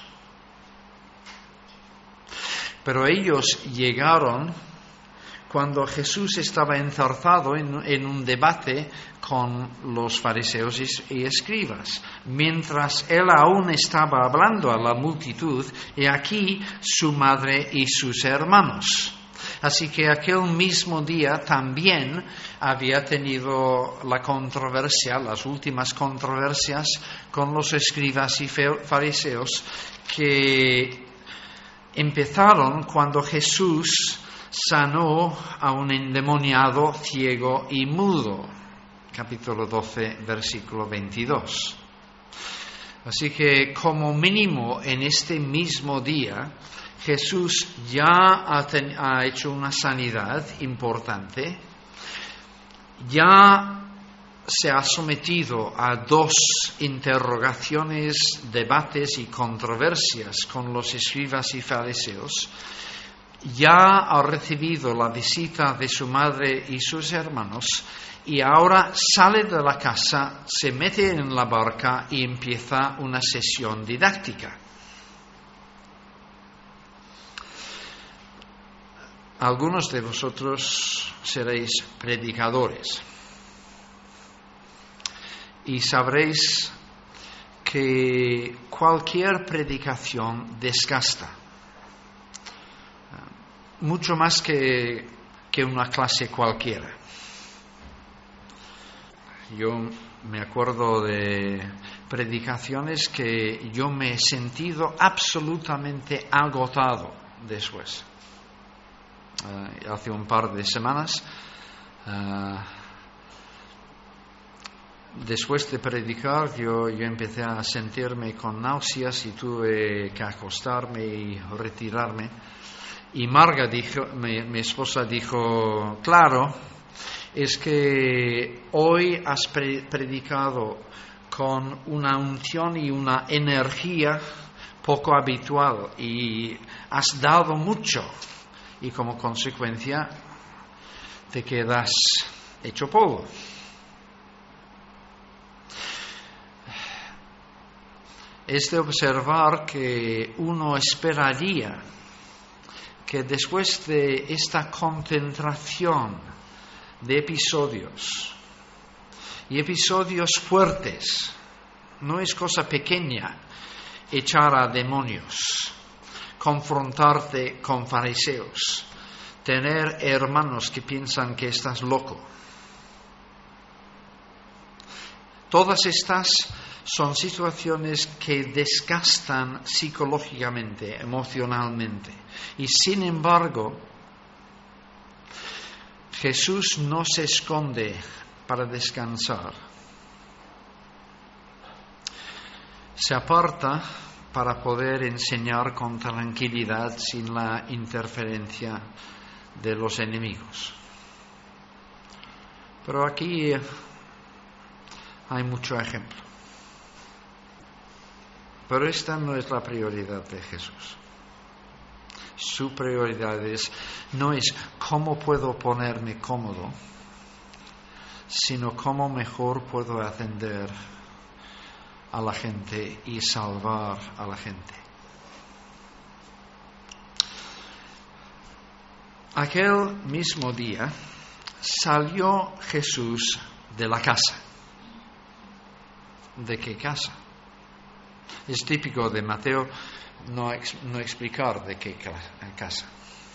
Speaker 1: Pero ellos llegaron cuando Jesús estaba enzarzado en, en un debate con los fariseos y, y escribas, mientras él aún estaba hablando a la multitud, y aquí su madre y sus hermanos. Así que aquel mismo día también había tenido la controversia, las últimas controversias con los escribas y fariseos, que empezaron cuando Jesús sanó a un endemoniado ciego y mudo. Capítulo doce, versículo veintidós. Así que como mínimo en este mismo día, Jesús ya ha, ten, ha hecho una sanidad importante, ya se ha sometido a dos interrogaciones, debates y controversias con los escribas y fariseos, ya ha recibido la visita de su madre y sus hermanos, y ahora sale de la casa, se mete en la barca y empieza una sesión didáctica. Algunos de vosotros seréis predicadores y sabréis que cualquier predicación desgasta, mucho más que, que una clase cualquiera. Yo me acuerdo de predicaciones que yo me he sentido absolutamente agotado después. Uh, hace un par de semanas, uh, después de predicar, yo, yo empecé a sentirme con náuseas y tuve que acostarme y retirarme. Y Marga dijo, mi, mi esposa dijo, claro, es que hoy has pre- predicado con una unción y una energía poco habitual y has dado mucho. Y como consecuencia te quedas hecho polvo. Es de observar que uno esperaría que después de esta concentración de episodios, y episodios fuertes, no es cosa pequeña echar a demonios, confrontarte con fariseos, tener hermanos que piensan que estás loco. Todas estas son situaciones que desgastan psicológicamente, emocionalmente. Y sin embargo, Jesús no se esconde para descansar. Se aparta para poder enseñar con tranquilidad sin la interferencia de los enemigos. Pero aquí hay mucho ejemplo. Pero esta no es la prioridad de Jesús. Su prioridad es, no es cómo puedo ponerme cómodo, sino cómo mejor puedo atender a la gente y salvar a la gente. Aquel mismo día salió Jesús de la casa. ¿De qué casa? Es típico de Mateo no, ex, no explicar de qué casa.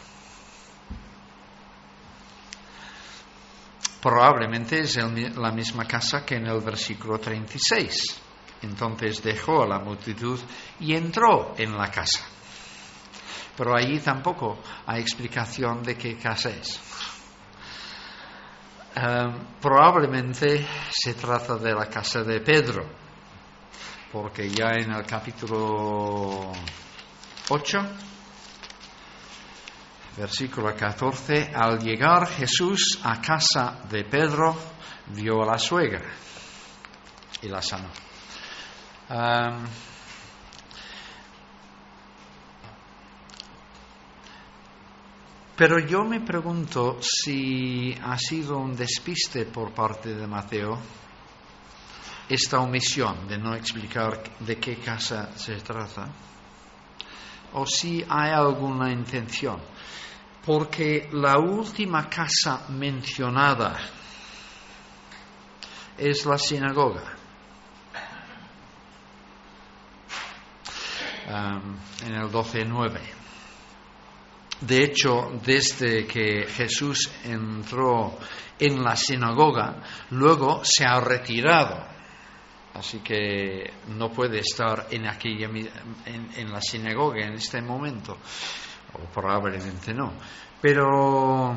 Speaker 1: Probablemente es el, la misma casa que en el versículo treinta y seis. Entonces dejó a la multitud y entró en la casa. Pero allí tampoco hay explicación de qué casa es. Um, probablemente se trata de la casa de Pedro, porque ya en el capítulo ocho, versículo catorce, al llegar Jesús a casa de Pedro, vio a la suegra y la sanó. Um, Pero yo me pregunto si ha sido un despiste por parte de Mateo esta omisión de no explicar de qué casa se trata, o si hay alguna intención, porque la última casa mencionada es la sinagoga. Um, en el doce nueve. De hecho, desde que Jesús entró en la sinagoga, luego se ha retirado. Así que no puede estar en, aquella, en, en la sinagoga en este momento. O probablemente no. Pero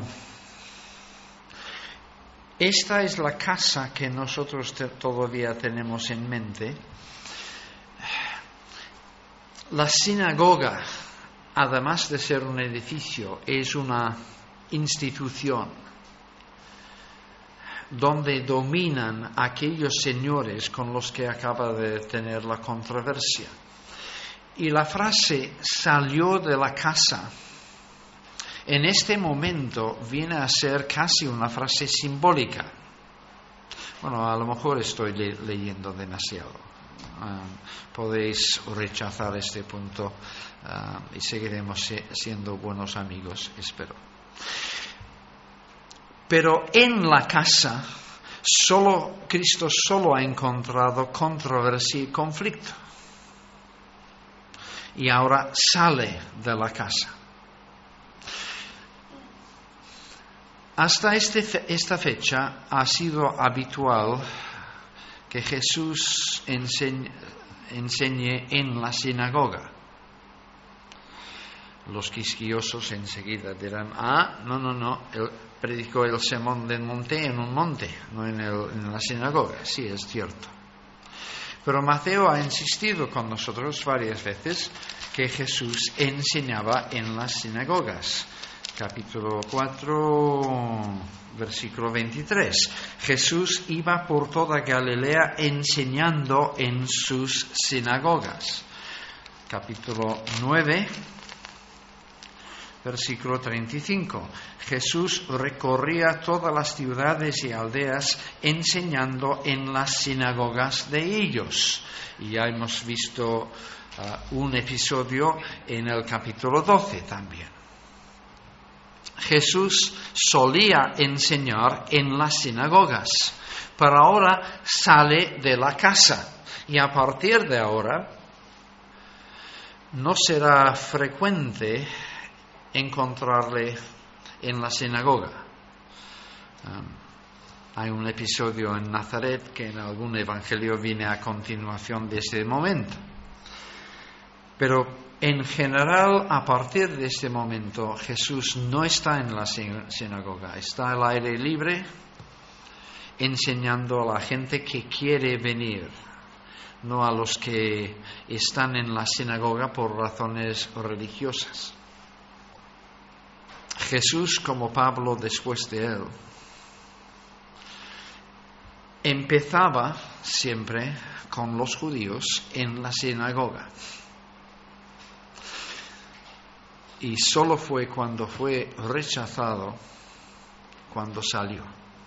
Speaker 1: esta es la casa que nosotros te, todavía tenemos en mente. La sinagoga, además de ser un edificio, es una institución donde dominan aquellos señores con los que acaba de tener la controversia. Y la frase salió de la casa, en este momento viene a ser casi una frase simbólica. Bueno, a lo mejor estoy le- leyendo demasiado. Um, podéis rechazar este punto uh, y seguiremos se- siendo buenos amigos, espero. Pero en la casa solo Cristo solo ha encontrado controversia y conflicto, y ahora sale de la casa. Hasta este fe- esta fecha ha sido habitual que Jesús enseñe, enseñe en la sinagoga. Los quisquillosos enseguida dirán, ah, no, no, no, él predicó el sermón del monte en un monte, no en, el, en la sinagoga. Sí, es cierto. Pero Mateo ha insistido con nosotros varias veces que Jesús enseñaba en las sinagogas. Capítulo cuatro, versículo veintitrés. Jesús iba por toda Galilea enseñando en sus sinagogas. Capítulo nueve, versículo treinta y cinco. Jesús recorría todas las ciudades y aldeas enseñando en las sinagogas de ellos. Y ya hemos visto uh, un episodio en el capítulo doce también. Jesús solía enseñar en las sinagogas, pero ahora sale de la casa y a partir de ahora no será frecuente encontrarle en la sinagoga. Um, hay un episodio en Nazaret que en algún evangelio viene a continuación de este momento. Pero en general, a partir de este momento, Jesús no está en la sinagoga, está al aire libre, enseñando a la gente que quiere venir, no a los que están en la sinagoga por razones religiosas. Jesús, como Pablo después de él, empezaba siempre con los judíos en la sinagoga. Y solo fue cuando fue rechazado, cuando salió.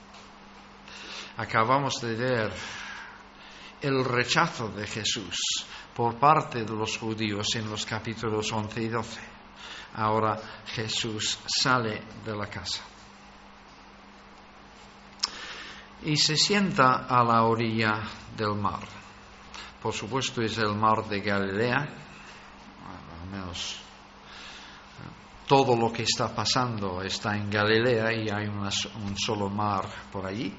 Speaker 1: Acabamos de ver el rechazo de Jesús por parte de los judíos en los capítulos once y doce. Ahora Jesús sale de la casa y se sienta a la orilla del mar. Por supuesto es el mar de Galilea, al menos todo lo que está pasando está en Galilea y hay una, un solo mar por allí.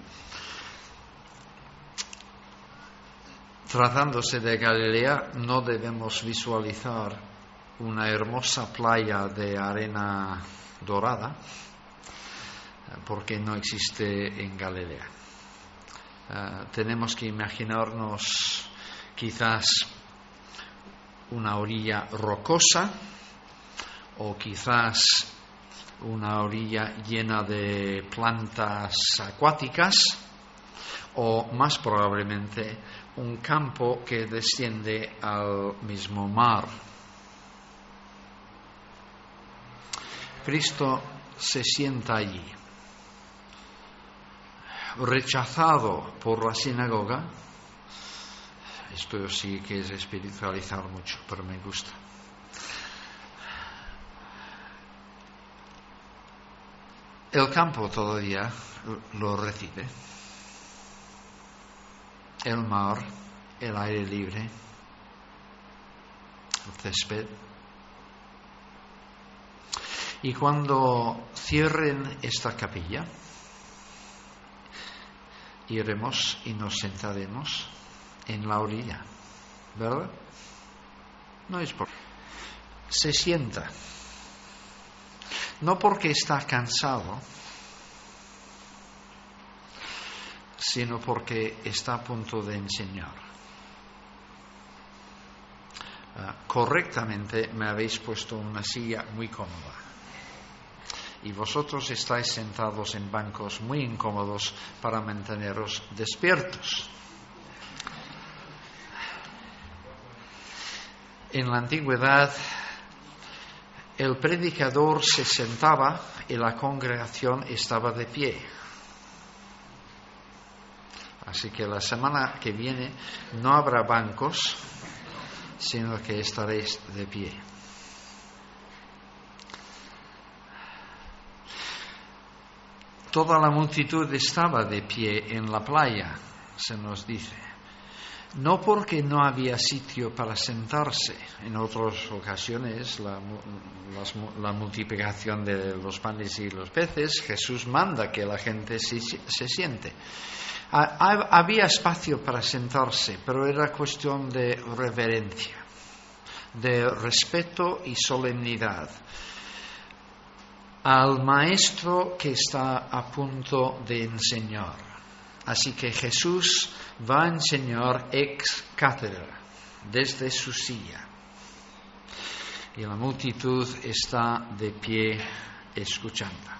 Speaker 1: Tratándose de Galilea, no debemos visualizar una hermosa playa de arena dorada, porque no existe en Galilea. Uh, tenemos que imaginarnos quizás una orilla rocosa o quizás una orilla llena de plantas acuáticas o más probablemente un campo que desciende al mismo mar. Cristo se sienta allí, rechazado por la sinagoga. Esto sí que es espiritualizar mucho, pero me gusta. El campo todavía lo recibe. El mar, el aire libre, el césped. Y cuando cierren esta capilla, iremos y nos sentaremos en la orilla, ¿verdad? No es por... Se sienta, no porque está cansado, sino porque está a punto de enseñar. Uh, correctamente me habéis puesto una silla muy cómoda y vosotros estáis sentados en bancos muy incómodos para manteneros despiertos. En la antigüedad, el predicador se sentaba y la congregación estaba de pie. Así que la semana que viene no habrá bancos, sino que estaréis de pie. Toda la multitud estaba de pie en la playa, se nos dice. No porque no había sitio para sentarse. En otras ocasiones, la, las, la multiplicación de los panes y los peces, Jesús manda que la gente se, se siente. Había espacio para sentarse, pero era cuestión de reverencia, de respeto y solemnidad al maestro que está a punto de enseñar. Así que Jesús va a enseñar ex cátedra, desde su silla. Y la multitud está de pie escuchando.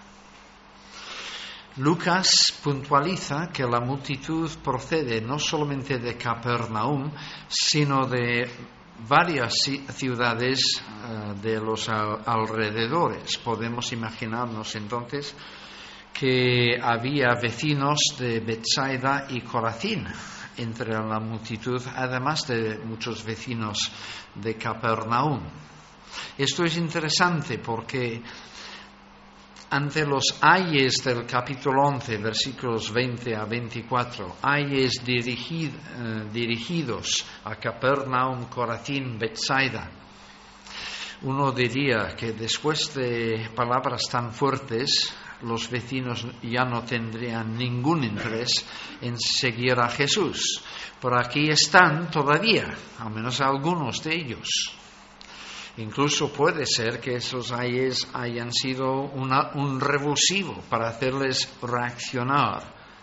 Speaker 1: Lucas puntualiza que la multitud procede no solamente de Capernaum, sino de varias ciudades uh, de los al- alrededores. Podemos imaginarnos entonces que había vecinos de Betsaida y Corazín entre la multitud, además de muchos vecinos de Capernaum. Esto es interesante porque ante los ayes del capítulo once, versículos veinte a veinticuatro, ayes dirigid, eh, dirigidos a Capernaum, Corazín, Betsaida, uno diría que después de palabras tan fuertes, los vecinos ya no tendrían ningún interés en seguir a Jesús. Pero aquí están todavía, al menos algunos de ellos. Incluso puede ser que esos ayes hayan sido una, un revulsivo para hacerles reaccionar.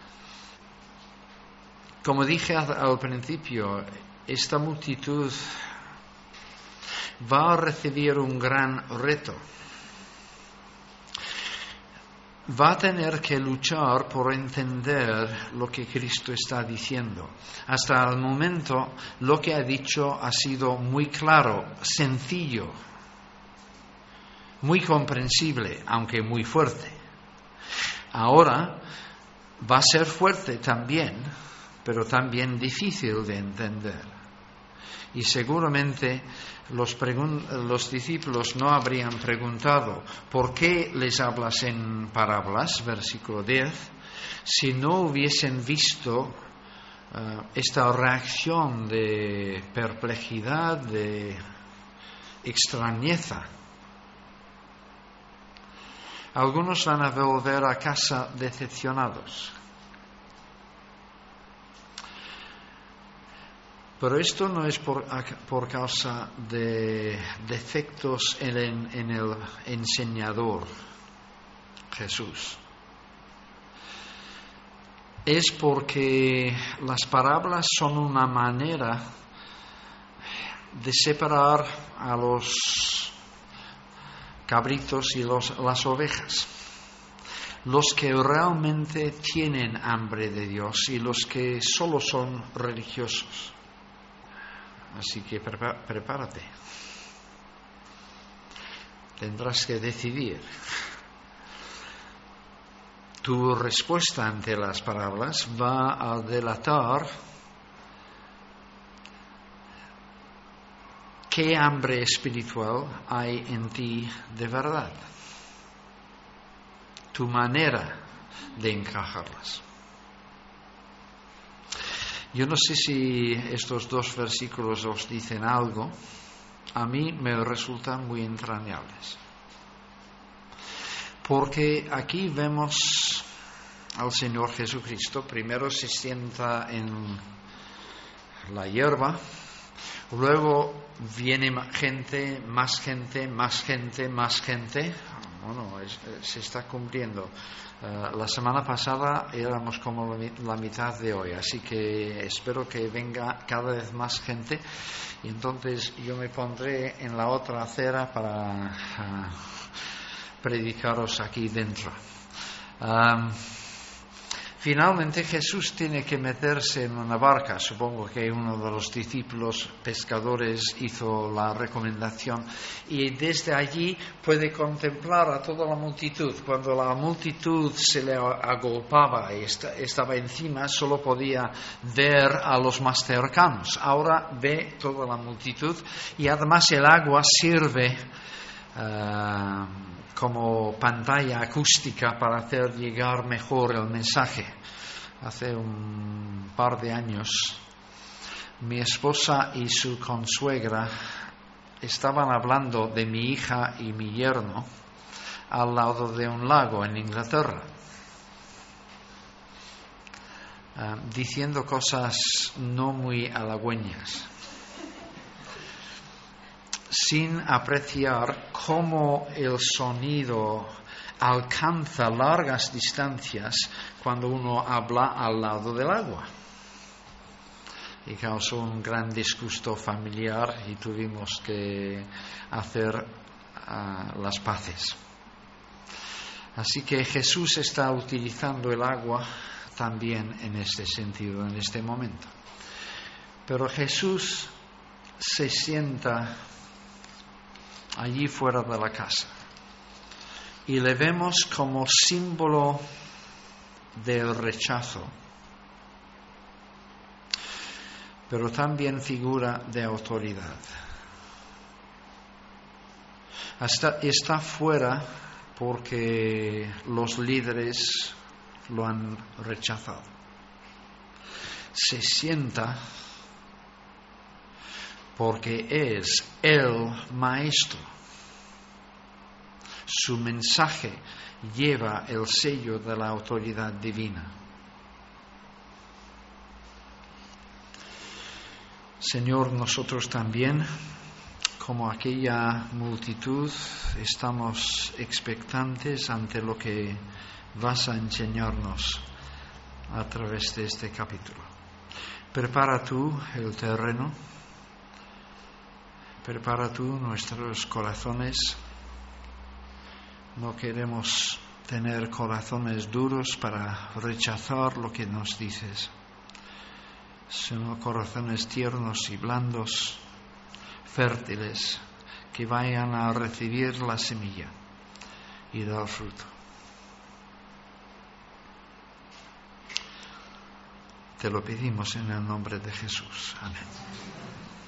Speaker 1: Como dije al principio, esta multitud va a recibir un gran reto. Va a tener que luchar por entender lo que Cristo está diciendo. Hasta el momento, lo que ha dicho ha sido muy claro, sencillo, muy comprensible, aunque muy fuerte. Ahora va a ser fuerte también, pero también difícil de entender. Y seguramente los, pregun- los discípulos no habrían preguntado ¿por qué les hablas en parábolas? Versículo diez, si no hubiesen visto uh, esta reacción de perplejidad, de extrañeza. Algunos van a volver a casa decepcionados. Pero esto no es por, por causa de defectos en el, en el enseñador, Jesús. Es porque las parábolas son una manera de separar a los cabritos y los, las ovejas. Los que realmente tienen hambre de Dios y los que solo son religiosos. Así que prepárate. Tendrás que decidir. Tu respuesta ante las parábolas va a delatar qué hambre espiritual hay en ti de verdad. Tu manera de encajarlas. Yo no sé si estos dos versículos os dicen algo. A mí me resultan muy entrañables. Porque aquí vemos al Señor Jesucristo. Primero se sienta en la hierba. Luego viene gente, más gente, más gente, más gente. Bueno, es, se está cumpliendo. Uh, la semana pasada éramos como la mitad de hoy, así que espero que venga cada vez más gente y entonces yo me pondré en la otra acera para uh, predicaros aquí dentro. Um, Finalmente Jesús tiene que meterse en una barca. Supongo que uno de los discípulos pescadores hizo la recomendación y desde allí puede contemplar a toda la multitud. Cuando la multitud se le agolpaba y estaba encima, solo podía ver a los más cercanos. Ahora ve toda la multitud y además el agua sirve Uh, como pantalla acústica para hacer llegar mejor el mensaje. Hace un par de años mi esposa y su consuegra estaban hablando de mi hija y mi yerno al lado de un lago en Inglaterra, uh, diciendo cosas no muy halagüeñas, sin apreciar cómo el sonido alcanza largas distancias cuando uno habla al lado del agua. Y causó un gran disgusto familiar y tuvimos que hacer uh, las paces. Así que Jesús está utilizando el agua también en este sentido, en este momento. Pero Jesús se sienta allí fuera de la casa y le vemos como símbolo del rechazo, pero también figura de autoridad. Hasta está fuera porque los líderes lo han rechazado. Se sienta porque es el maestro. Su mensaje lleva el sello de la autoridad divina. Señor, nosotros también, como aquella multitud, estamos expectantes ante lo que vas a enseñarnos a través de este capítulo. Prepara tú el terreno. Prepara tú nuestros corazones. No queremos tener corazones duros para rechazar lo que nos dices, sino corazones tiernos y blandos, fértiles, que vayan a recibir la semilla y dar fruto. Te lo pedimos en el nombre de Jesús. Amén.